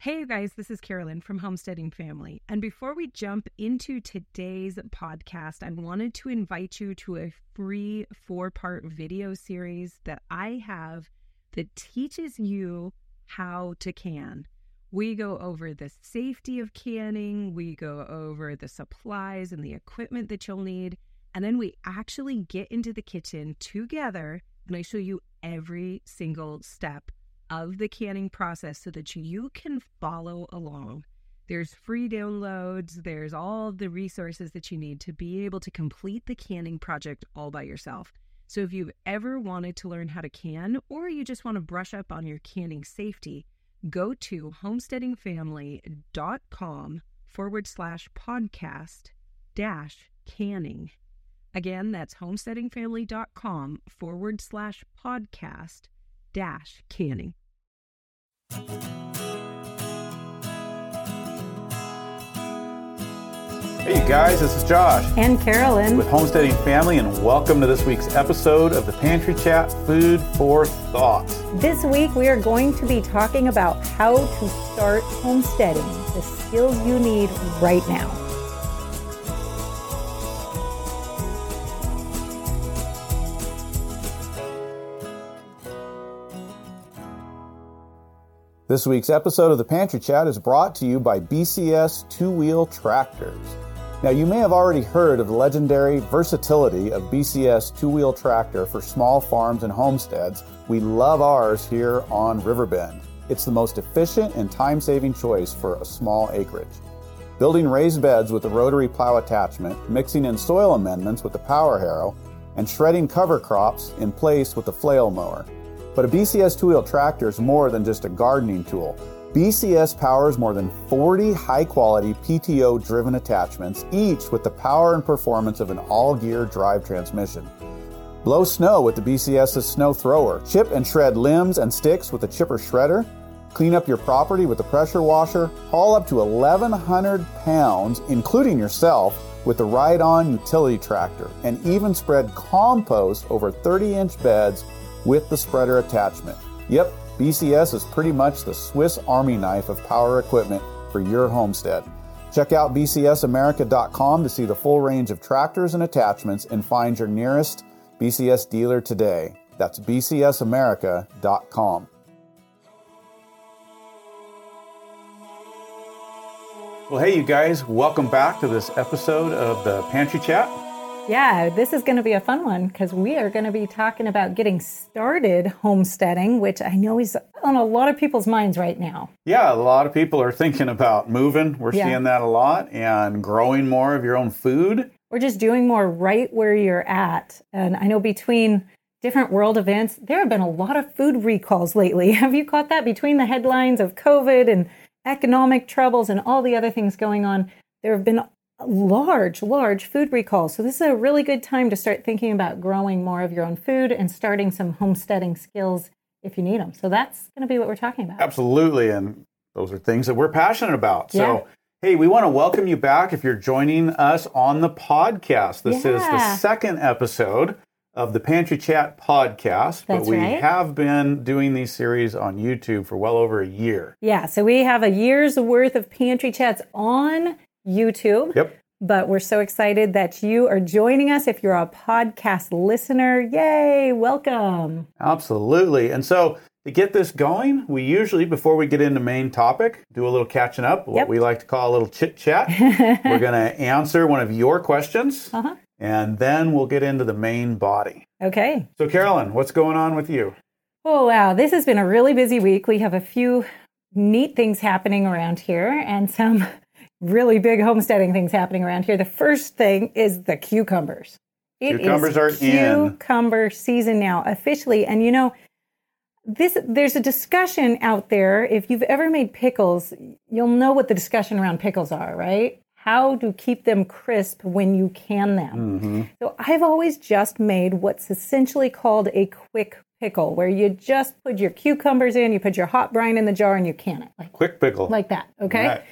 Hey, you guys, this is Carolyn from Homesteading Family. And before we jump into today's podcast, I wanted to invite you to a free 4-part video series that I have that teaches you how to can. We go over the safety of canning, we go over the supplies and the equipment that you'll need, and then we actually get into the kitchen together and I show you every single step of the canning process so that you can follow along. There's free downloads, there's all the resources that you need to be able to complete the canning project all by yourself. So if you've ever wanted to learn how to can, or you just want to brush up on your canning safety, go to homesteadingfamily.com/podcast-canning. Again, that's homesteadingfamily.com/podcast-canning. Hey you guys, this is Josh and Carolyn with Homesteading Family, and welcome to this week's episode of the Pantry Chat Food for Thought. This week we are going to be talking about how to start homesteading, the skills you need right now. This week's episode of the Pantry Chat is brought to you by BCS two-wheel tractors. Now, you may have already heard of the legendary versatility of BCS two-wheel tractor for small farms and homesteads. We love ours here on Riverbend. It's the most efficient and time-saving choice for a small acreage. Building raised beds with a rotary plow attachment, mixing in soil amendments with the power harrow, and shredding cover crops in place with the flail mower. But a BCS two-wheel tractor is more than just a gardening tool. BCS powers more than 40 high-quality PTO-driven attachments, each with the power and performance of an all-gear drive transmission. Blow snow with the BCS's snow thrower. Chip and shred limbs and sticks with the chipper shredder. Clean up your property with the pressure washer. Haul up to 1,100 pounds, including yourself, with the ride-on utility tractor. And even spread compost over 30-inch beds with the spreader attachment. Yep, BCS is pretty much the Swiss Army knife of power equipment for your homestead. Check out bcsamerica.com to see the full range of tractors and attachments and find your nearest BCS dealer today. That's bcsamerica.com. Well, hey you guys, welcome back to this episode of the Pantry Chat. Yeah, this is going to be a fun one because we are going to be talking about getting started homesteading, which I know is on a lot of people's minds right now. Yeah, a lot of people are thinking about moving. We're seeing that a lot, and growing more of your own food. Or just doing more right where you're at. And I know between different world events, there have been a lot of food recalls lately. Have you caught that? Between the headlines of COVID and economic troubles and all the other things going on, there have been large food recalls. So this is a really good time to start thinking about growing more of your own food and starting some homesteading skills if you need them. So that's going to be what we're talking about. Absolutely. And those are things that we're passionate about. So, hey, we want to welcome you back if you're joining us on the podcast. This is the second episode of the Pantry Chat podcast, but we have been doing these series on YouTube for well over a year. Yeah, so we have a year's worth of Pantry Chats on YouTube. Yep. But we're so excited that you are joining us. If you're a podcast listener, yay, welcome. Absolutely. And so to get this going, we usually, before we get into main topic, do a little catching up, what we like to call a little chit chat. We're going to answer one of your questions, and then we'll get into the main body. Okay. So Carolyn, what's going on with you? Oh, wow. This has been a really busy week. We have a few neat things happening around here and some really big homesteading things happening around here. The first thing is the cucumbers. Cucumbers are in. Cucumber season now, officially. And you know, there's a discussion out there. If you've ever made pickles, you'll know what the discussion around pickles are, right? How to keep them crisp when you can them. Mm-hmm. So I've always just made what's essentially called a quick pickle, where you just put your cucumbers in, you put your hot brine in the jar, and you can it. Quick pickle. Like that, okay? Right.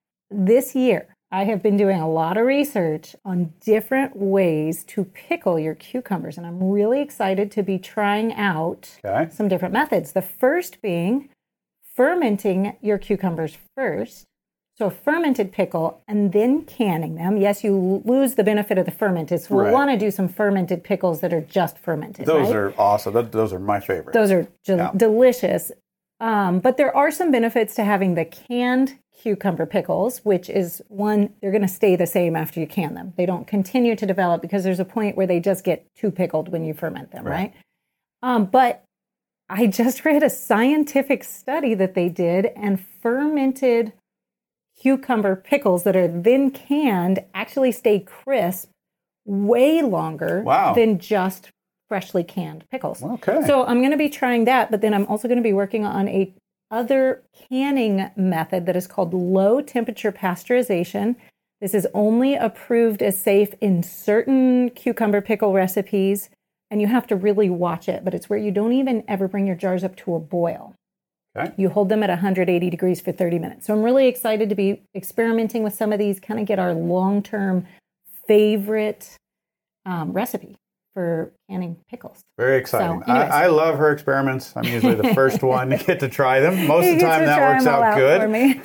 This year, I have been doing a lot of research on different ways to pickle your cucumbers, and I'm really excited to be trying out some different methods. The first being fermenting your cucumbers first. So a fermented pickle and then canning them. Yes, you lose the benefit of the fermented. So we'll want to do some fermented pickles that are just fermented. Those are awesome. Those are my favorite. Those are delicious. But there are some benefits to having the canned cucumber pickles, which is one, they're going to stay the same after you can them. They don't continue to develop because there's a point where they just get too pickled when you ferment them, right? But I just read a scientific study that they did, and fermented cucumber pickles that are then canned actually stay crisp way longer than just freshly canned pickles. Okay. So I'm going to be trying that, but then I'm also going to be working on a other canning method that is called low temperature pasteurization. This is only approved as safe in certain cucumber pickle recipes, and you have to really watch it, but it's where you don't even ever bring your jars up to a boil. Okay. You hold them at 180 degrees for 30 minutes. So I'm really excited to be experimenting with some of these, kind of get our long-term favorite recipe for canning pickles. Very exciting. So, I love her experiments. I'm usually the first one to get to try them. Most of the time that works out good. For me.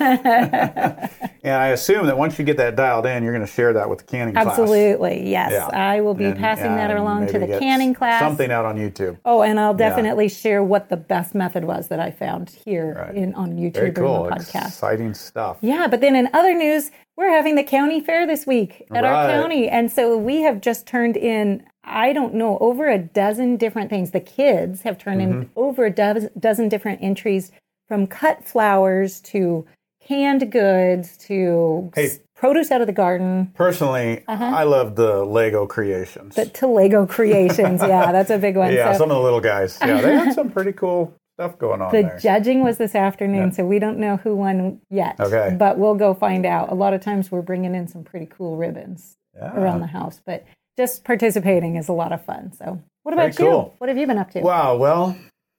And I assume that once you get that dialed in, you're going to share that with the canning class. Absolutely, yes. Yeah. I will be passing that along to the canning class. Something out on YouTube. Oh, and I'll definitely share what the best method was that I found here on YouTube Very cool. or in the podcast. Exciting stuff. Yeah, but then in other news, we're having the county fair this week at our county. And so we have just turned in, I don't know, over a dozen different things. The kids have turned in over a dozen different entries, from cut flowers to canned goods to produce out of the garden. Personally, I love the Lego creations. To Lego creations, yeah, that's a big one. Yeah, so, some of the little guys. Yeah, they had some pretty cool stuff going on the there. judging was this afternoon, so we don't know who won yet. Okay. But we'll go find out. A lot of times we're bringing in some pretty cool ribbons around the house, but just participating is a lot of fun. So what about you? Cool. What have you been up to? Wow, well,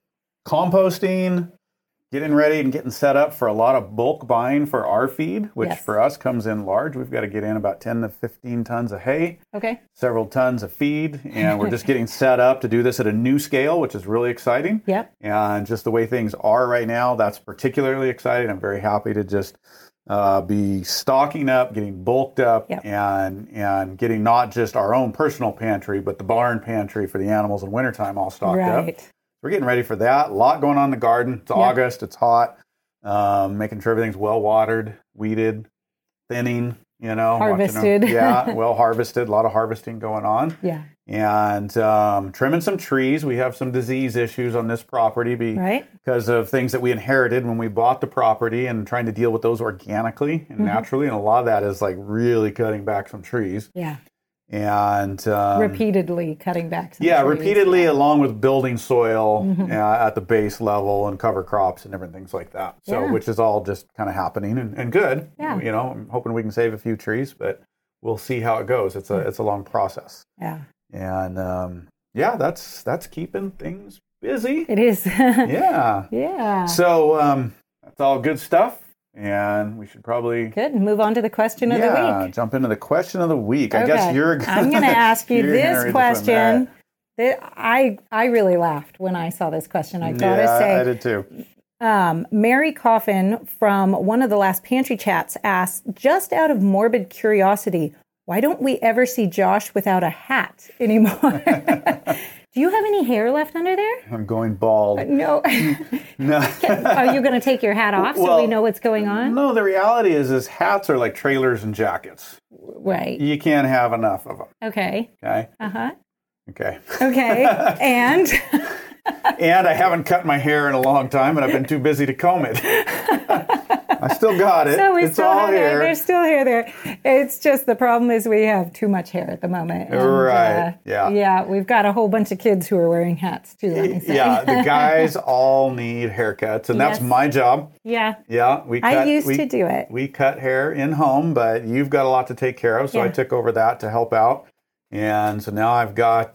composting, getting ready and getting set up for a lot of bulk buying for our feed, which for us comes in large. We've got to get in about 10 to 15 tons of hay, several tons of feed, and we're just getting set up to do this at a new scale, which is really exciting. Yep. And just the way things are right now, that's particularly exciting. I'm very happy to just be stocking up, getting bulked up, and getting not just our own personal pantry, but the barn pantry for the animals in wintertime all stocked up. We're getting ready for that. A lot going on in the garden. It's August. It's hot. Making sure everything's well watered, weeded, thinning, harvested. Well harvested. A lot of harvesting going on. Yeah. And trimming some trees. We have some disease issues on this property because of things that we inherited when we bought the property, and trying to deal with those organically and naturally. And a lot of that is like really cutting back some trees. Yeah. And repeatedly cutting back some trees. Repeatedly, along with building soil at the base level and cover crops and different things like that. So which is all just kind of happening and good. I'm hoping we can save a few trees, but we'll see how it goes. It's a long process. And that's keeping things busy. It is. Yeah. So that's all good stuff. And we should probably move on to the question of the week. Yeah, jump into the question of the week. I guess I'm going to ask you this question. I really laughed when I saw this question. I gotta say, I did too. Mary Coffin from one of the last pantry chats asked, just out of morbid curiosity, why don't we ever see Josh without a hat anymore? Do you have any hair left under there? I'm going bald. No. No. Are you going to take your hat off so we know what's going on? No, the reality is hats are like trailers and jackets. Right. You can't have enough of them. Okay. Okay? Okay. And? And I haven't cut my hair in a long time, and I've been too busy to comb it. I still got it. So it's all hair. There's still hair there. It's just the problem is we have too much hair at the moment. And, Yeah, we've got a whole bunch of kids who are wearing hats too, let me say. Yeah, the guys all need haircuts, and that's my job. Yeah. Yeah. I used to do it. We cut hair in home, but you've got a lot to take care of, so I took over that to help out. And so now I've got,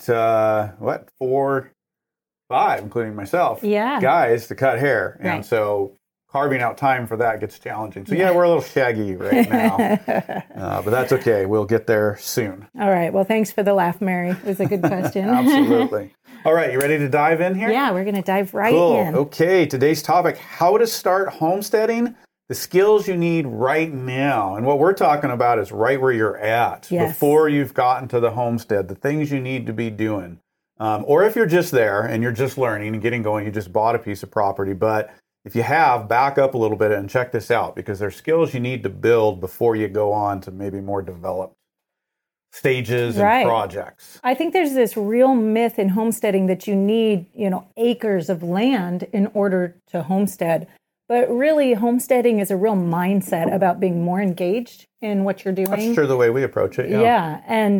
4, 5, including myself, guys to cut hair. And so carving out time for that gets challenging. So yeah, we're a little shaggy right now, but that's okay. We'll get there soon. All right. Well, thanks for the laugh, Mary. It was a good question. Absolutely. All right, you ready to dive in here? Yeah, we're going to dive right in. Okay, today's topic, how to start homesteading, the skills you need right now. And what we're talking about is right where you're at, before you've gotten to the homestead, the things you need to be doing. Or if you're just there and you're just learning and getting going, you just bought a piece of property. But if you have, back up a little bit and check this out, because there's skills you need to build before you go on to maybe more developed stages and projects. I think there's this real myth in homesteading that you need, acres of land in order to homestead. But really, homesteading is a real mindset about being more engaged in what you're doing. That's true, the way we approach it. Yeah. And,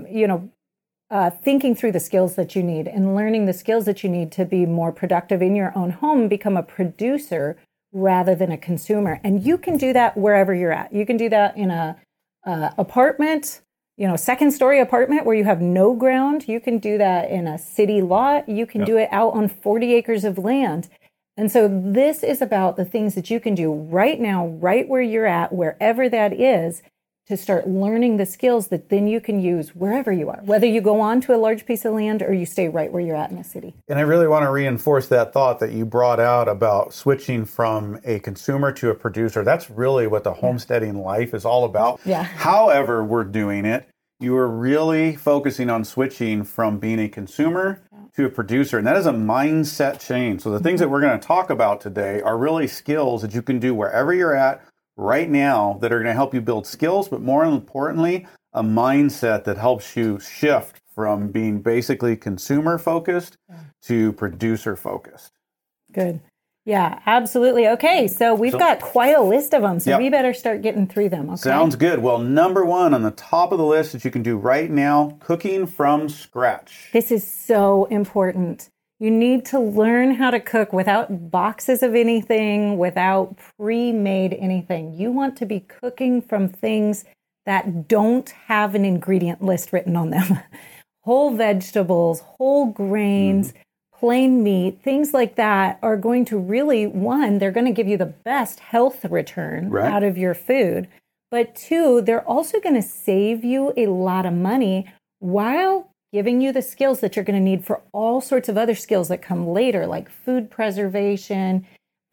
thinking through the skills that you need and learning the skills that you need to be more productive in your own home, become a producer rather than a consumer. And you can do that wherever you're at. You can do that in a apartment, second story apartment where you have no ground. You can do that in a city lot. You can do it out on 40 acres of land. And so this is about the things that you can do right now, right where you're at, wherever that is, to start learning the skills that then you can use wherever you are, whether you go on to a large piece of land or you stay right where you're at in the city. And I really want to reinforce that thought that you brought out about switching from a consumer to a producer. That's really what the homesteading life is all about. Yeah. However we're doing it, you are really focusing on switching from being a consumer to a producer. And that is a mindset change. So the things that we're going to talk about today are really skills that you can do wherever you're at right now that are going to help you build skills, but more importantly, a mindset that helps you shift from being basically consumer focused to producer focused. Good. Yeah, absolutely. Okay, so we've got quite a list of them, so we better start getting through them. Okay? Sounds good. Well, number one on the top of the list that you can do right now, cooking from scratch. This is so important. You need to learn how to cook without boxes of anything, without pre-made anything. You want to be cooking from things that don't have an ingredient list written on them. Whole vegetables, whole grains, plain meat, things like that are going to really, one, they're going to give you the best health return out of your food. But two, they're also going to save you a lot of money while giving you the skills that you're going to need for all sorts of other skills that come later, like food preservation,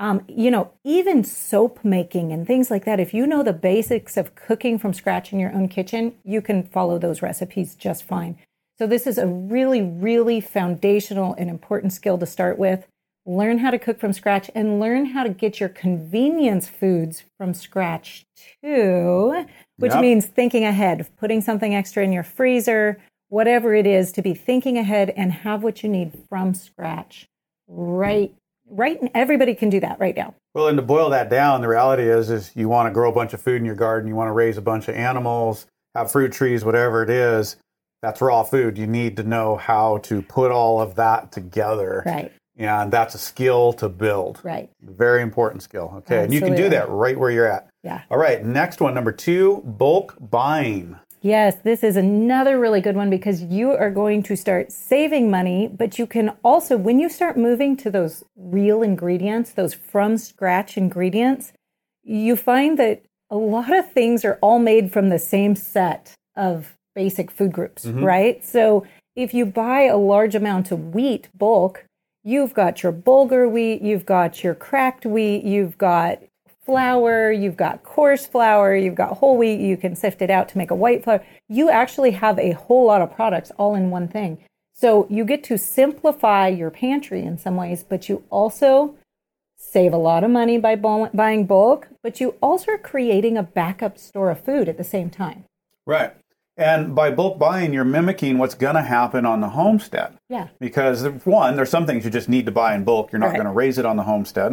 even soap making and things like that. If you know the basics of cooking from scratch in your own kitchen, you can follow those recipes just fine. So this is a really, really foundational and important skill to start with. Learn how to cook from scratch and learn how to get your convenience foods from scratch too, which means thinking ahead, putting something extra in your freezer, whatever it is, to be thinking ahead and have what you need from scratch. Right. Everybody can do that right now. Well, and to boil that down, the reality is you want to grow a bunch of food in your garden. You want to raise a bunch of animals, have fruit trees, whatever it is. That's raw food. You need to know how to put all of that together. Right. And that's a skill to build. Right. Very important skill. Okay. Absolutely. And you can do that right where you're at. Yeah. All right. Next one, number 2, bulk buying. Yes, this is another really good one because you are going to start saving money, but you can also, when you start moving to those real ingredients, those from scratch ingredients, you find that a lot of things are all made from the same set of basic food groups, right? So if you buy a large amount of wheat bulk, you've got your bulgur wheat, you've got your cracked wheat, you've got flour, you've got coarse flour, you've got whole wheat, you can sift it out to make a white flour. You actually have a whole lot of products all in one thing. So you get to simplify your pantry in some ways, but you also save a lot of money by buying bulk, but you also are creating a backup store of food at the same time. Right. And by bulk buying, you're mimicking what's going to happen on the homestead. Yeah. Because one, there's some things you just need to buy in bulk. You're not going to raise it on the homestead.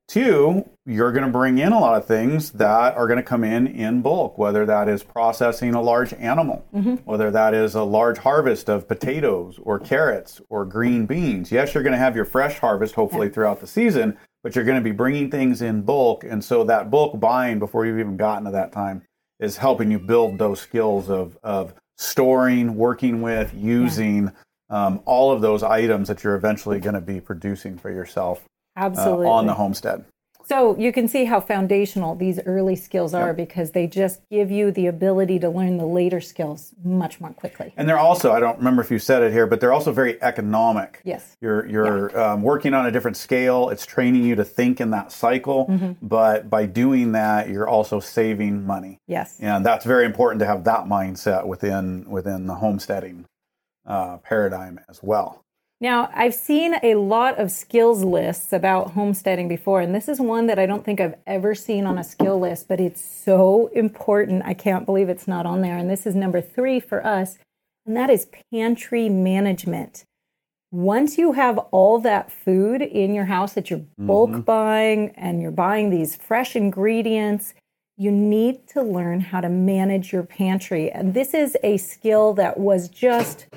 2, you're going to bring in a lot of things that are going to come in bulk, whether that is processing a large animal, whether that is a large harvest of potatoes or carrots or green beans. Yes, you're going to have your fresh harvest, hopefully, throughout the season, but you're going to be bringing things in bulk. And so that bulk buying, before you've even gotten to that time, is helping you build those skills of storing, working with, using all of those items that you're eventually going to be producing for yourself. Absolutely. On the homestead. So you can see how foundational these early skills are because they just give you the ability to learn the later skills much more quickly. And they're also, I don't remember if you said it here, but they're also very economic. Yes. You're working on a different scale. It's training you to think in that cycle. But by doing that, you're also saving money. Yes. And that's very important to have that mindset within the homesteading paradigm as well. Now, I've seen a lot of skills lists about homesteading before, and this is one that I don't think I've ever seen on a skill list, but it's so important. I can't believe it's not on there. And this is number 3 for us, and that is pantry management. Once you have all that food in your house that you're bulk buying and you're buying these fresh ingredients, you need to learn how to manage your pantry. And this is a skill that was just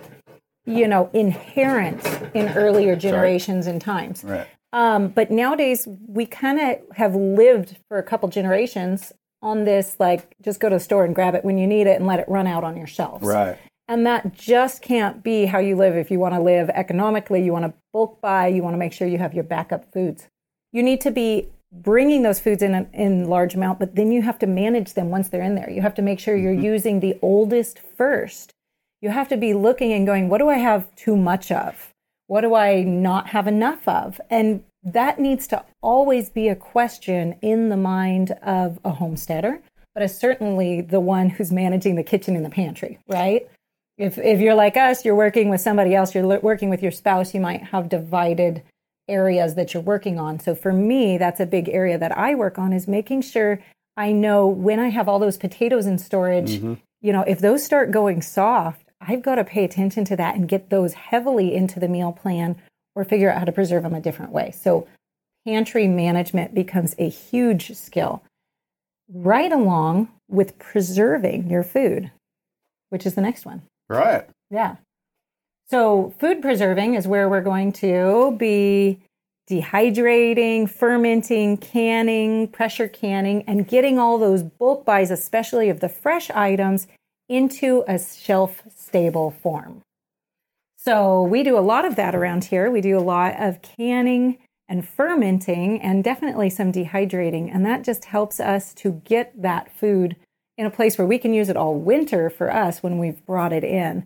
inherent in earlier generations and times. Right. But nowadays, we kind of have lived for a couple generations on this, like, just go to the store and grab it when you need it and let it run out on your shelves. Right. And that just can't be how you live. If you want to live economically, you want to bulk buy, you want to make sure you have your backup foods. You need to be bringing those foods in large amount, but then you have to manage them once they're in there. You have to make sure you're using the oldest first. You have to be looking and going, what do I have too much of? What do I not have enough of? And that needs to always be a question in the mind of a homesteader, but is certainly the one who's managing the kitchen and the pantry, right? If you're like us, you're working with somebody else, you're working with your spouse, you might have divided areas that you're working on. So for me, that's a big area that I work on, is making sure I know when I have all those potatoes in storage, if those start going soft, I've got to pay attention to that and get those heavily into the meal plan or figure out how to preserve them a different way. So pantry management becomes a huge skill, right along with preserving your food, which is the next one. Right. Yeah. So food preserving is where we're going to be dehydrating, fermenting, canning, pressure canning, and getting all those bulk buys, especially of the fresh items, into a shelf-stable form. So we do a lot of that around here. We do a lot of canning and fermenting and definitely some dehydrating. And that just helps us to get that food in a place where we can use it all winter for us when we've brought it in.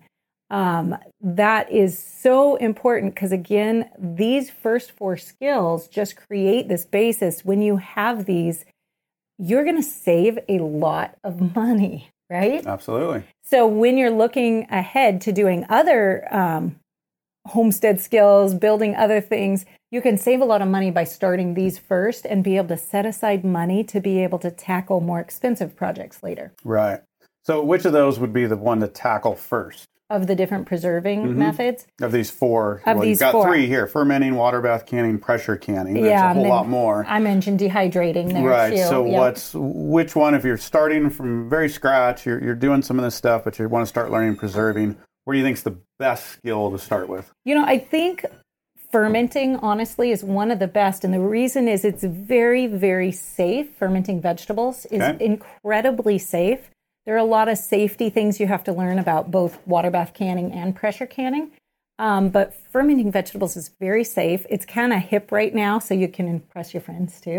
That is so important because, again, these first 4 skills just create this basis. When you have these, you're going to save a lot of money. Right? Absolutely. So when you're looking ahead to doing other homestead skills, building other things, you can save a lot of money by starting these first and be able to set aside money to be able to tackle more expensive projects later. Right. So which of those would be the one to tackle first? Of the different preserving methods? Of these 4. You've got 4. 3 here. Fermenting, water bath canning, pressure canning. There's a whole lot more. I mentioned dehydrating there too. So which one, if you're starting from very scratch, you're doing some of this stuff, but you want to start learning preserving, what do you think is the best skill to start with? I think fermenting, honestly, is one of the best. And the reason is it's very, very safe. Fermenting vegetables is incredibly safe. There are a lot of safety things you have to learn about both water bath canning and pressure canning. But fermenting vegetables is very safe. It's kind of hip right now, so you can impress your friends too.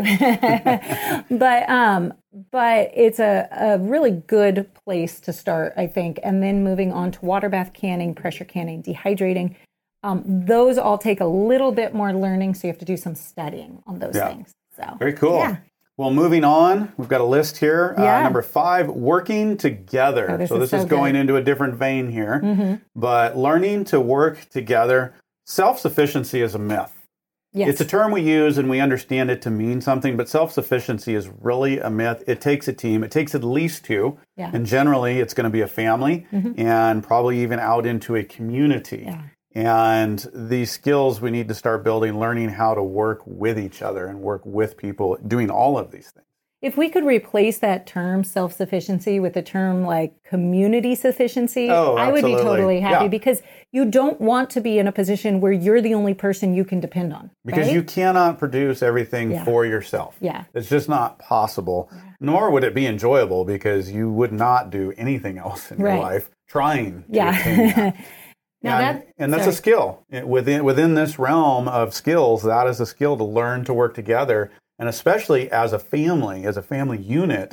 But it's a really good place to start, I think. And then moving on to water bath canning, pressure canning, dehydrating. Those all take a little bit more learning, so you have to do some studying on those things. So very cool. Yeah. Well, moving on, we've got a list here. Number 5, working together. Oh, this is going into a different vein here. But learning to work together. Self-sufficiency is a myth. Yes. It's a term we use and we understand it to mean something, but self-sufficiency is really a myth. It takes a team. It takes at least 2. Yeah. And generally, it's going to be a family and probably even out into a community. Yeah. And these skills we need to start building, learning how to work with each other and work with people, doing all of these things. If we could replace that term self-sufficiency with a term like community sufficiency, I would be totally happy because you don't want to be in a position where you're the only person you can depend on. Because you cannot produce everything for yourself. Yeah. It's just not possible, nor would it be enjoyable because you would not do anything else in your life trying to attain that. And that's a skill. Within this realm of skills, that is a skill to learn to work together and especially as a family unit,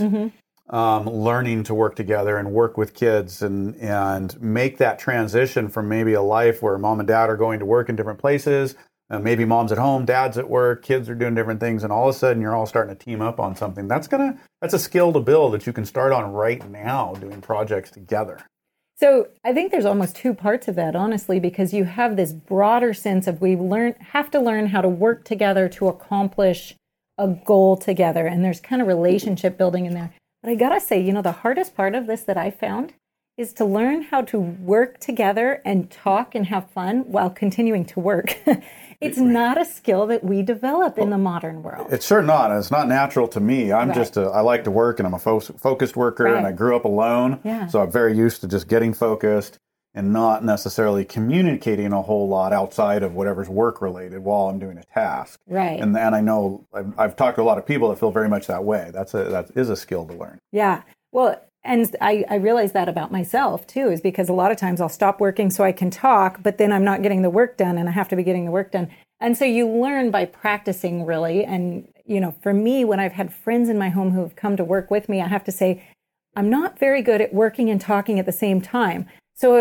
learning to work together and work with kids and make that transition from maybe a life where mom and dad are going to work in different places. Maybe mom's at home, dad's at work, kids are doing different things, and all of a sudden you're all starting to team up on something. That's a skill to build that you can start on right now, doing projects together. So I think there's almost two parts of that, honestly, because you have this broader sense of have to learn how to work together to accomplish a goal together. And there's kind of relationship building in there. But I got to say, the hardest part of this that I found is to learn how to work together and talk and have fun while continuing to work. It's not a skill that we develop in the modern world. It's sure not. It's not natural to me. I like to work, and I'm a focused worker, and I grew up alone. Yeah. So I'm very used to just getting focused and not necessarily communicating a whole lot outside of whatever's work related while I'm doing a task. Right. And I know I've talked to a lot of people that feel very much that way. That is a skill to learn. Yeah. Well, and I realize that about myself, too, is because a lot of times I'll stop working so I can talk, but then I'm not getting the work done, and I have to be getting the work done. And so you learn by practicing, really. And, for me, when I've had friends in my home who have come to work with me, I have to say, I'm not very good at working and talking at the same time. So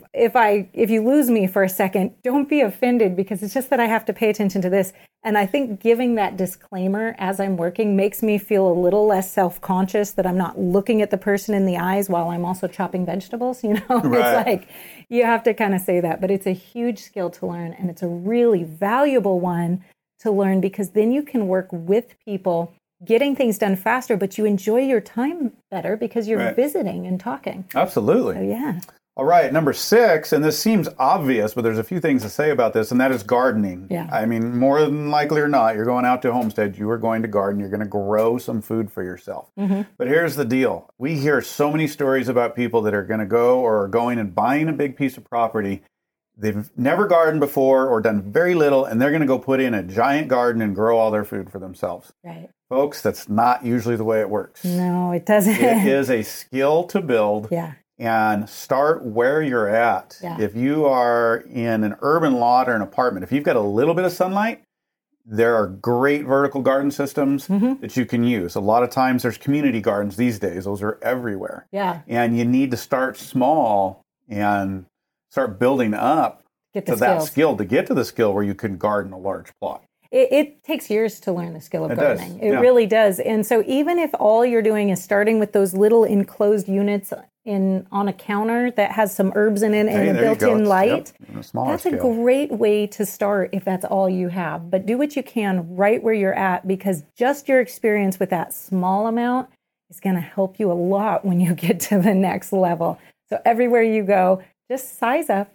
if you lose me for a second, don't be offended, because it's just that I have to pay attention to this. And I think giving that disclaimer as I'm working makes me feel a little less self-conscious that I'm not looking at the person in the eyes while I'm also chopping vegetables. Right. It's like you have to kind of say that, but it's a huge skill to learn, and it's a really valuable one to learn, because then you can work with people getting things done faster, but you enjoy your time better because you're visiting and talking. Absolutely. So, yeah. All right, number 6, and this seems obvious, but there's a few things to say about this, and that is gardening. Yeah. I mean, more than likely or not, you're going out to a homestead, you are going to garden, you're going to grow some food for yourself. Mm-hmm. But here's the deal. We hear so many stories about people that are going to go or are going and buying a big piece of property. They've never gardened before or done very little, and they're going to go put in a giant garden and grow all their food for themselves. Right. Folks, that's not usually the way it works. No, it doesn't. It is a skill to build. Yeah. And start where you're at. Yeah. If you are in an urban lot or an apartment, if you've got a little bit of sunlight, there are great vertical garden systems that you can use. A lot of times there's community gardens these days. Those are everywhere. Yeah. And you need to start small and start building up to that skill, to get to the skill where you can garden a large plot. It takes years to learn the skill of gardening. It really does. And so even if all you're doing is starting with those little enclosed units on a counter that has some herbs in it and a built-in light, that's a great way to start if that's all you have. But do what you can right where you're at, because just your experience with that small amount is going to help you a lot when you get to the next level. So everywhere you go, just size up,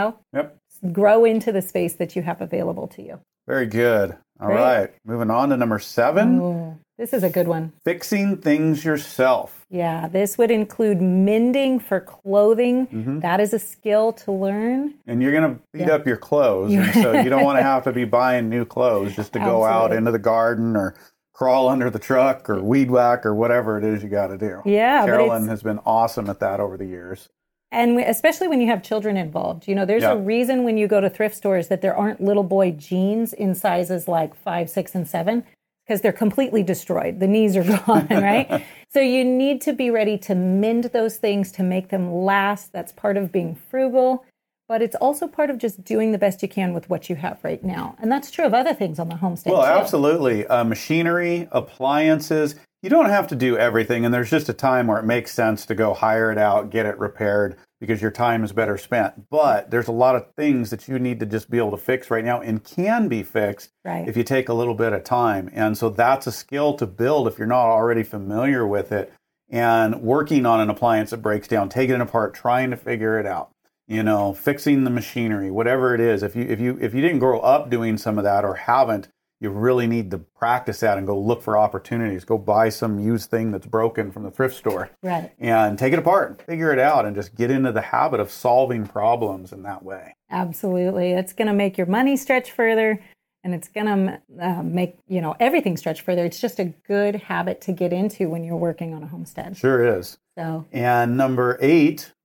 grow into the space that you have available to you. Very good. All right. Moving on to number 7. Ooh, this is a good one. Fixing things yourself. Yeah, this would include mending for clothing. Mm-hmm. That is a skill to learn. And you're going to beat up your clothes. And so you don't want to have to be buying new clothes just to go out into the garden or crawl under the truck or weed whack or whatever it is you got to do. Yeah. Carolyn has been awesome at that over the years. And especially when you have children involved, there's a reason when you go to thrift stores that there aren't little boy jeans in sizes like 5, 6, and 7, because they're completely destroyed. The knees are gone, right? So you need to be ready to mend those things to make them last. That's part of being frugal, but it's also part of just doing the best you can with what you have right now. And that's true of other things on the homestead. Well, absolutely. Machinery, appliances. You don't have to do everything, and there's just a time where it makes sense to go hire it out, get it repaired, because your time is better spent. But there's a lot of things that you need to just be able to fix right now and can be fixed if you take a little bit of time. And so that's a skill to build if you're not already familiar with it. And working on an appliance that breaks down, taking it apart, trying to figure it out, fixing the machinery, whatever it is. If you didn't grow up doing some of that or haven't, you really need to practice that and go look for opportunities. Go buy some used thing that's broken from the thrift store. Right. And take it apart and figure it out and just get into the habit of solving problems in that way. Absolutely. It's going to make your money stretch further, and it's going to make, everything stretch further. It's just a good habit to get into when you're working on a homestead. Sure is. So. And number 8,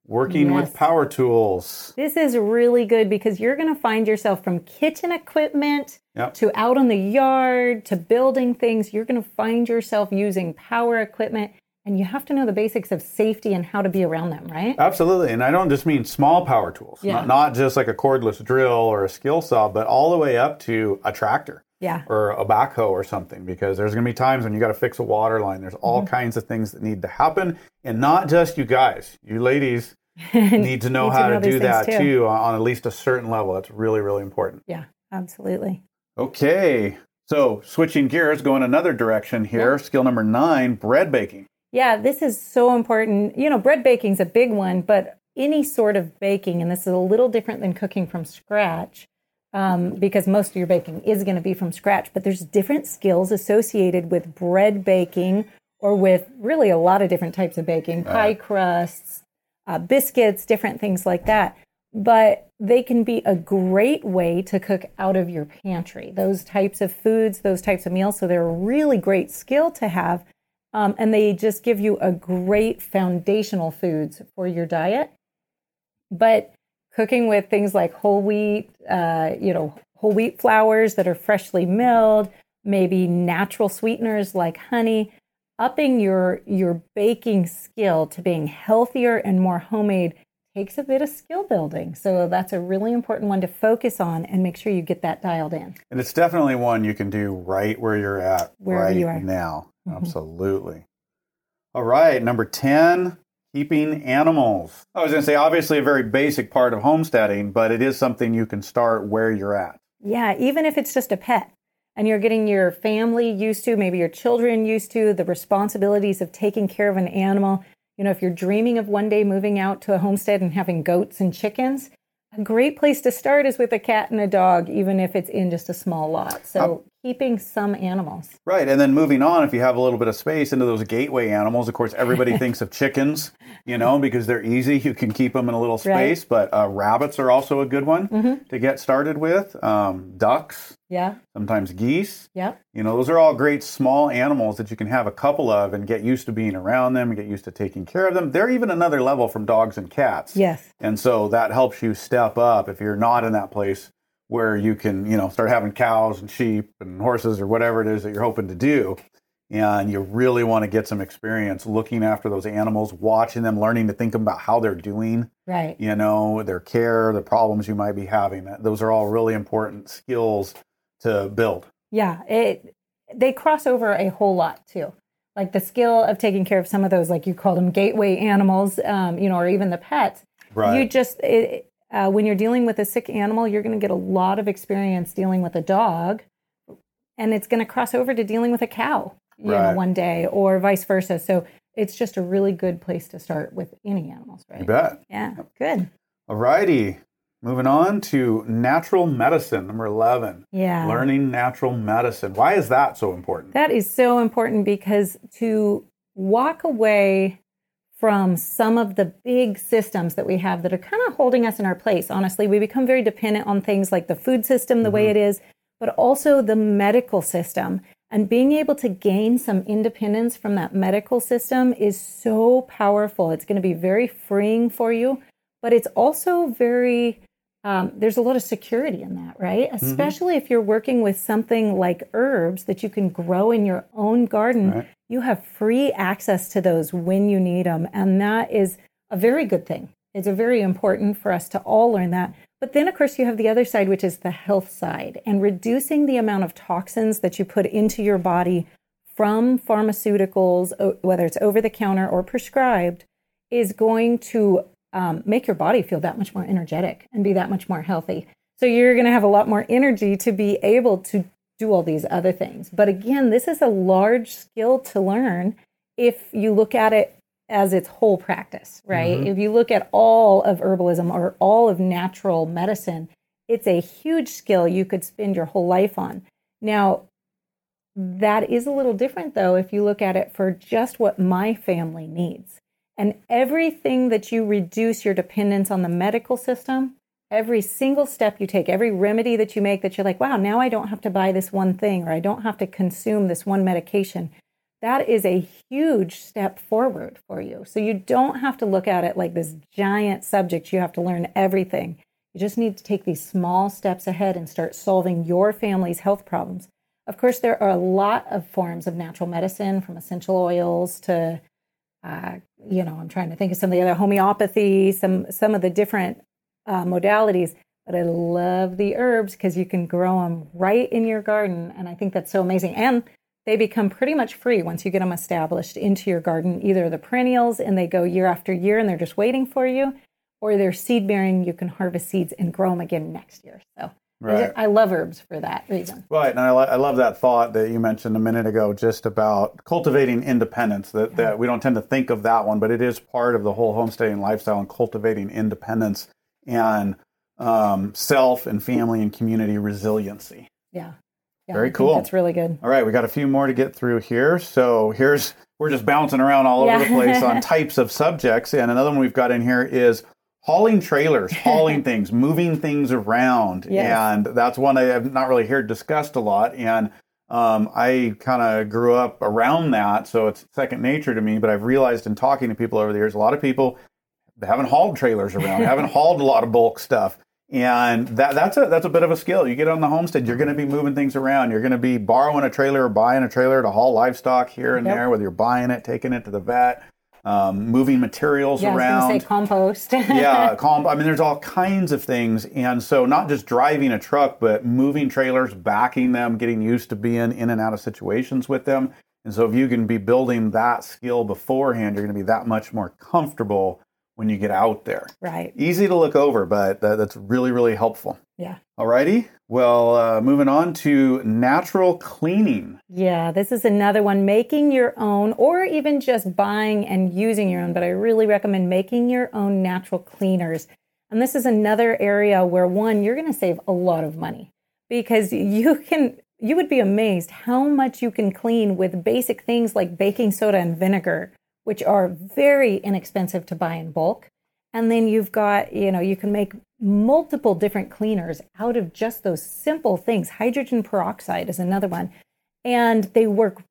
Working with power tools. This is really good because you're going to find yourself from kitchen equipment to out in the yard to building things. You're going to find yourself using power equipment, and you have to know the basics of safety and how to be around them, right? Absolutely. And I don't just mean small power tools, not just like a cordless drill or a skill saw, but all the way up to a tractor. Or a backhoe or something, because there's going to be times when you got to fix a water line. There's all kinds of things that need to happen. And not just you guys, you ladies need to know how to do that too on at least a certain level. That's really, really important. Yeah, absolutely. Okay. So switching gears, going another direction here. Skill number 9, bread baking. Yeah, this is so important. You know, bread baking is a big one, but any sort of baking, and this is a little different than cooking from scratch, because most of your baking is going to be from scratch, but there's different skills associated with bread baking or with really a lot of different types of baking, pie crusts, biscuits, different things like that. But they can be a great way to cook out of your pantry, those types of foods, those types of meals. So they're a really great skill to have. And they just give you a great foundational foods for your diet. But cooking with things like whole wheat flours that are freshly milled, maybe natural sweeteners like honey, upping your baking skill to being healthier and more homemade takes a bit of skill building. So that's a really important one to focus on and make sure you get that dialed in. And it's definitely one you can do right where you're at Wherever you are now. Absolutely. All right, number 10. Keeping animals. I was going to say, obviously a very basic part of homesteading, but it is something you can start where you're at. Yeah, even if it's just a pet and you're getting your family used to, maybe your children used to, the responsibilities of taking care of an animal. You know, if you're dreaming of one day moving out to a homestead and having goats and chickens, a great place to start is with a cat and a dog, even if it's in just a small lot. So keeping some animals. Right. And then moving on, if you have a little bit of space, into those gateway animals. Of course, everybody thinks of chickens, because they're easy. You can keep them in a little space. Right. But rabbits are also a good one to get started with. Ducks. Yeah. Sometimes geese. Yeah. Those are all great small animals that you can have a couple of and get used to being around them and get used to taking care of them. They're even another level from dogs and cats. Yes. And so that helps you step up if you're not in that place where you can, start having cows and sheep and horses or whatever it is that you're hoping to do. And you really want to get some experience looking after those animals, watching them, learning to think about how they're doing. Right. Their care, the problems you might be having. Those are all really important skills to build. Yeah. They cross over a whole lot too. Like the skill of taking care of some of those, like you called them gateway animals, or even the pets. Right. You just, when you're dealing with a sick animal, you're going to get a lot of experience dealing with a dog, and it's going to cross over to dealing with a cow, one day, or vice versa. So it's just a really good place to start with any animals, right? You bet. Yeah, good. All righty. Moving on to natural medicine, number 11. Yeah. Learning natural medicine. Why is that so important? That is so important because to walk away from some of the big systems that we have that are kind of holding us in our place. Honestly, we become very dependent on things like the food system, the way it is, but also the medical system. And being able to gain some independence from that medical system is so powerful. It's going to be very freeing for you, but it's also very, there's a lot of security in that, right? Especially if you're working with something like herbs that you can grow in your own garden. Right. You have free access to those when you need them. And that is a very good thing. It's very important for us to all learn that. But then, of course, you have the other side, which is the health side. And reducing the amount of toxins that you put into your body from pharmaceuticals, whether it's over the counter or prescribed, is going to make your body feel that much more energetic and be that much more healthy. So you're going to have a lot more energy to be able to do all these other things. But again, this is a large skill to learn if you look at it as its whole practice, right? If you look at all of herbalism or all of natural medicine, it's a huge skill you could spend your whole life on. Now, that is a little different, though, if you look at it for just what my family needs. And everything that you reduce your dependence on the medical system, every single step you take, every remedy that you make that you're like, wow, now I don't have to buy this one thing or I don't have to consume this one medication. that is a huge step forward for you. So you don't have to look at it like this giant subject. You have to learn everything. You just need to take these small steps ahead and start solving your family's health problems. Of course, there are a lot of forms of natural medicine, from essential oils to, I'm trying to think of some of the other homeopathy, some of the different modalities. But I love the herbs because you can grow them right in your garden. And I think that's so amazing. And they become pretty much free once you get them established into your garden, either the perennials and they go year after year and they're just waiting for you, or they're seed bearing. You can harvest seeds and grow them again next year. So right. I love herbs for that reason. Right. And I love that thought that you mentioned a minute ago, just about cultivating independence, that we don't tend to think of that one, but it is part of the whole homesteading lifestyle and cultivating independence and self and family and community resiliency. Yeah. Very cool. That's really good. All right, we got a few more to get through here. So we're just bouncing around all over the place on types of subjects. And another one we've got in here is hauling trailers, hauling things, moving things around. Yes. And that's one I have not really heard discussed a lot. And I kind of grew up around that, so it's second nature to me. But I've realized in talking to people over the years, a lot of people haven't hauled trailers around, haven't hauled a lot of bulk stuff. And that's a bit of a skill. You get on the homestead, you're going to be moving things around. You're going to be borrowing a trailer or buying a trailer to haul livestock here and there, whether you're buying it, taking it to the vet, moving materials around. I was going to say compost. There's all kinds of things. And so not just driving a truck, but moving trailers, backing them, getting used to being in and out of situations with them. And so if you can be building that skill beforehand, you're going to be that much more comfortable when you get out there. Right. Easy to look over, but that's really, really helpful. Yeah. Alrighty. Well, moving on to natural cleaning. Yeah, this is another one, making your own, or even just buying and using your own, but I really recommend making your own natural cleaners. And this is another area where, one, you're going to save a lot of money, because you would be amazed how much you can clean with basic things like baking soda and vinegar, which are very inexpensive to buy in bulk. And then you've got, you can make multiple different cleaners out of just those simple things. Hydrogen peroxide is another one. And they work,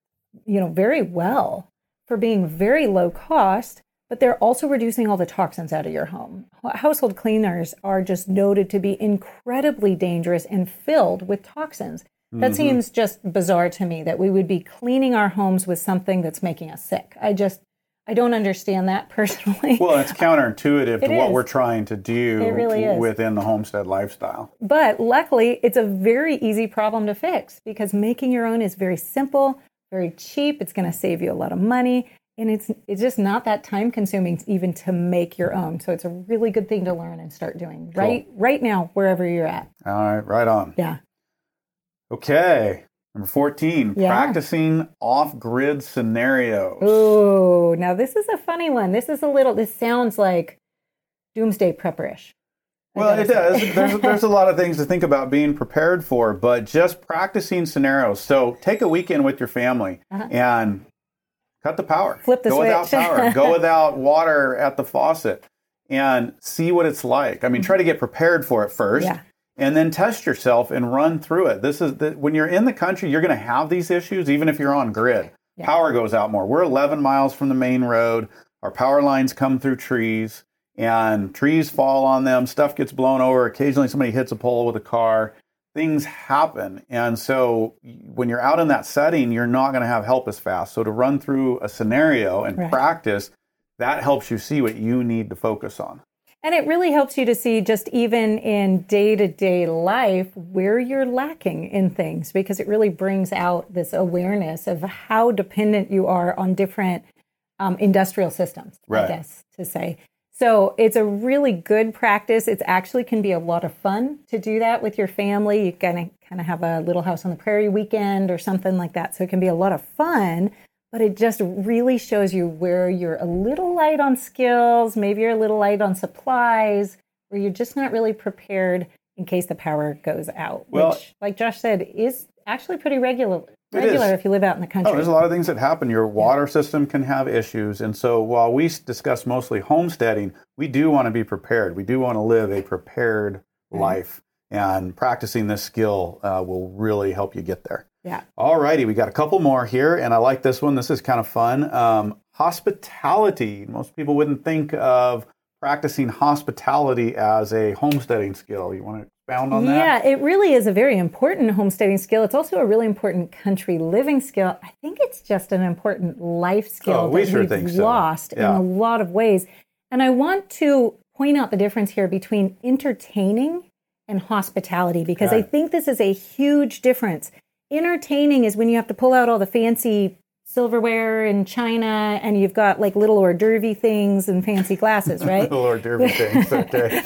very well for being very low cost, but they're also reducing all the toxins out of your home. Household cleaners are just noted to be incredibly dangerous and filled with toxins. That seems just bizarre to me, that we would be cleaning our homes with something that's making us sick. I don't understand that personally. Well, it's counterintuitive to what we're trying to do within the homestead lifestyle. But luckily, it's a very easy problem to fix, because making your own is very simple, very cheap. It's going to save you a lot of money. And it's just not that time consuming even to make your own. So it's a really good thing to learn and start doing right now, wherever you're at. All right, right on. Yeah. Okay. Number 14, practicing off-grid scenarios. Oh, now this is a funny one. This sounds like doomsday prepper-ish. Well, it does. There's a lot of things to think about being prepared for, but just practicing scenarios. So take a weekend with your family and cut the power. Flip the switch. Go without power. Go without water at the faucet and see what it's like. I mean, try to get prepared for it first. Yeah. And then test yourself and run through it. When you're in the country, you're going to have these issues, even if you're on grid. Yeah. Power goes out more. We're 11 miles from the main road. Our power lines come through trees, and trees fall on them. Stuff gets blown over. Occasionally somebody hits a pole with a car. Things happen. And so when you're out in that setting, you're not going to have help as fast. So to run through a scenario and practice, that helps you see what you need to focus on. And it really helps you to see, just even in day-to-day life, where you're lacking in things, because it really brings out this awareness of how dependent you are on different industrial systems, I guess to say. So it's a really good practice. It actually can be a lot of fun to do that with your family. You kind of have a Little House on the Prairie weekend or something like that. So it can be a lot of fun. But it just really shows you where you're a little light on skills, maybe you're a little light on supplies, where you're just not really prepared in case the power goes out, which, like Josh said, is actually pretty regular if you live out in the country. Oh, there's a lot of things that happen. Your water system can have issues. And so while we discuss mostly homesteading, we do want to be prepared. We do want to live a prepared life. And practicing this skill will really help you get there. Yeah. All righty. We got a couple more here, and I like this one. This is kind of fun. Hospitality. Most people wouldn't think of practicing hospitality as a homesteading skill. You want to expound on that? Yeah, it really is a very important homesteading skill. It's also a really important country living skill. I think it's just an important life skill we that sure we've think so. lost in a lot of ways. And I want to point out the difference here between entertaining and hospitality, because I think this is a huge difference. Entertaining is when you have to pull out all the fancy silverware and china, and you've got like little hors d'oeuvre things and fancy glasses, right? Little hors d'oeuvre things, okay.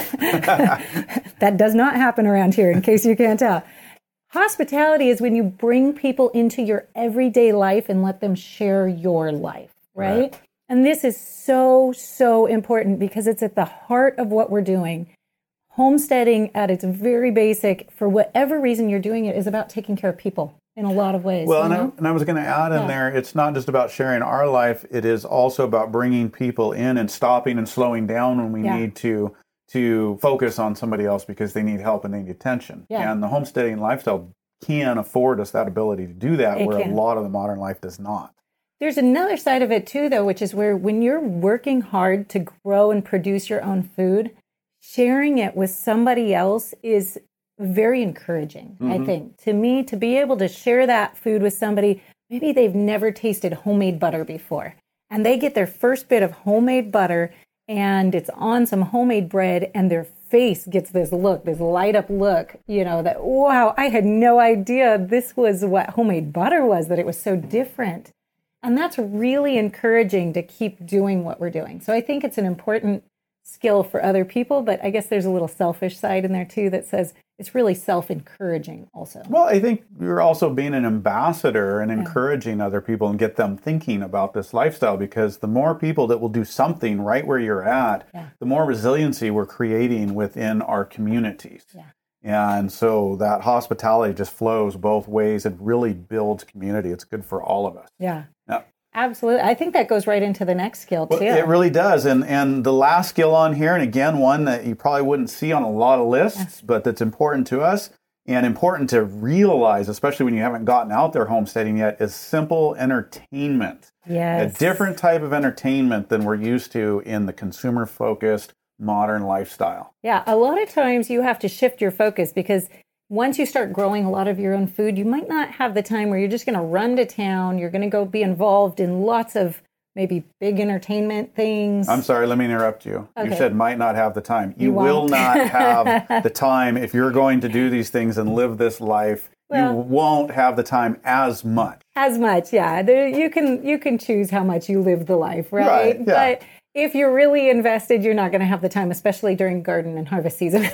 That does not happen around here, in case you can't tell. Hospitality is when you bring people into your everyday life and let them share your life, right? And this is so, so important because it's at the heart of what we're doing. Homesteading at its very basic, for whatever reason you're doing it, is about taking care of people in a lot of ways. Well, and I was going to add in there, it's not just about sharing our life. It is also about bringing people in and stopping and slowing down when we need to focus on somebody else because they need help and they need attention. Yeah. And the homesteading lifestyle can afford us that ability to do that, where a lot of the modern life does not. There's another side of it too, though, which is where when you're working hard to grow and produce your own food, sharing it with somebody else is very encouraging, I think. To me, to be able to share that food with somebody, maybe they've never tasted homemade butter before, and they get their first bit of homemade butter, and it's on some homemade bread, and their face gets this look, this light up look, that, wow, I had no idea this was what homemade butter was, that it was so different. And that's really encouraging to keep doing what we're doing. So I think it's an important skill for other people, but I guess there's a little selfish side in there too that says it's really self-encouraging also. Well, I think you're also being an ambassador and encouraging other people and get them thinking about this lifestyle, because the more people that will do something right where you're at, the more resiliency we're creating within our communities. Yeah. And so that hospitality just flows both ways and really builds community. It's good for all of us. Yeah. Absolutely. I think that goes right into the next skill, too. Well, it really does. And the last skill on here, and again, one that you probably wouldn't see on a lot of lists, but that's important to us and important to realize, especially when you haven't gotten out there homesteading yet, is simple entertainment. Yes. A different type of entertainment than we're used to in the consumer-focused modern lifestyle. Yeah, a lot of times you have to shift your focus, because once you start growing a lot of your own food, you might not have the time where you're just going to run to town. You're going to go be involved in lots of maybe big entertainment things. I'm sorry, let me interrupt you. Okay. You said might not have the time. You will not have the time if you're going to do these things and live this life. Well, you won't have the time as much. As much, yeah. You can choose how much you live the life, right? Yeah. But if you're really invested, you're not going to have the time, especially during garden and harvest season.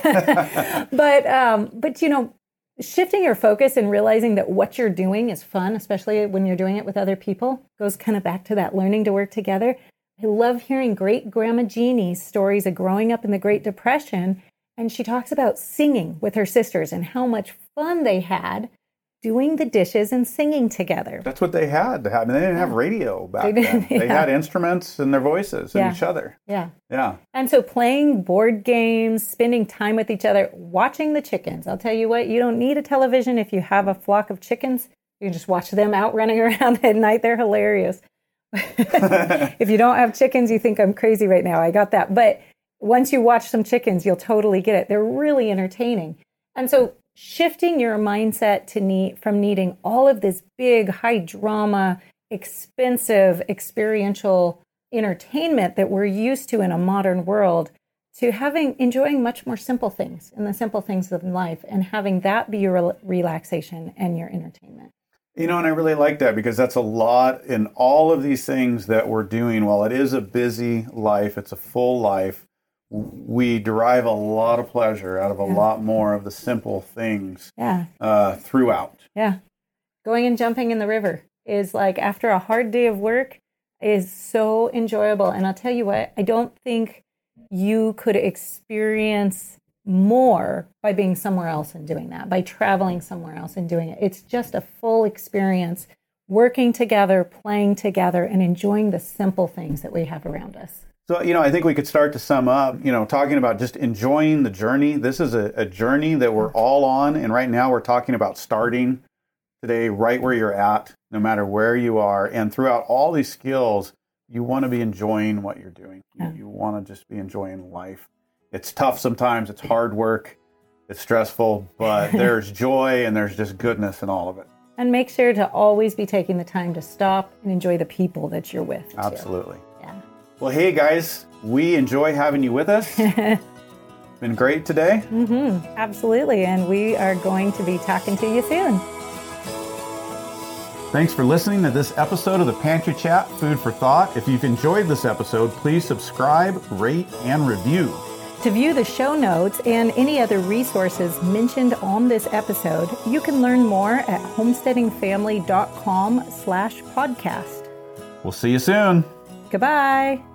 But shifting your focus and realizing that what you're doing is fun, especially when you're doing it with other people, goes kind of back to that learning to work together. I love hearing great Grandma Jeannie's stories of growing up in the Great Depression. And she talks about singing with her sisters and how much fun they had doing the dishes and singing together. That's what they had to have. They didn't have radio back then. They had instruments and their voices and each other. Yeah. And so playing board games, spending time with each other, watching the chickens. I'll tell you what, you don't need a television if you have a flock of chickens. You can just watch them out running around at night. They're hilarious. If you don't have chickens, you think I'm crazy right now. I got that. But once you watch some chickens, you'll totally get it. They're really entertaining. And so shifting your mindset to from needing all of this big, high drama, expensive, experiential entertainment that we're used to in a modern world, to enjoying much more simple things and the simple things of life, and having that be your relaxation and your entertainment. And I really like that, because that's a lot in all of these things that we're doing. While it is a busy life, it's a full life, we derive a lot of pleasure out of a lot more of the simple things throughout. Yeah. Going and jumping in the river is like, after a hard day of work, is so enjoyable. And I'll tell you what, I don't think you could experience more by being somewhere else and doing that, by traveling somewhere else and doing it. It's just a full experience, working together, playing together, and enjoying the simple things that we have around us. So, I think we could start to sum up, talking about just enjoying the journey. This is a journey that we're all on. And right now we're talking about starting today right where you're at, no matter where you are. And throughout all these skills, you want to be enjoying what you're doing. You want to just be enjoying life. It's tough sometimes. It's hard work. It's stressful, but there's joy and there's just goodness in all of it. And make sure to always be taking the time to stop and enjoy the people that you're with. Absolutely. Too. Yeah. Well, hey guys, we enjoy having you with us. Been great today. Absolutely. And we are going to be talking to you soon. Thanks for listening to this episode of the Pantry Chat Food for Thought. If you've enjoyed this episode, please subscribe, rate, and review. To view the show notes and any other resources mentioned on this episode, you can learn more at homesteadingfamily.com/podcast. We'll see you soon. Goodbye.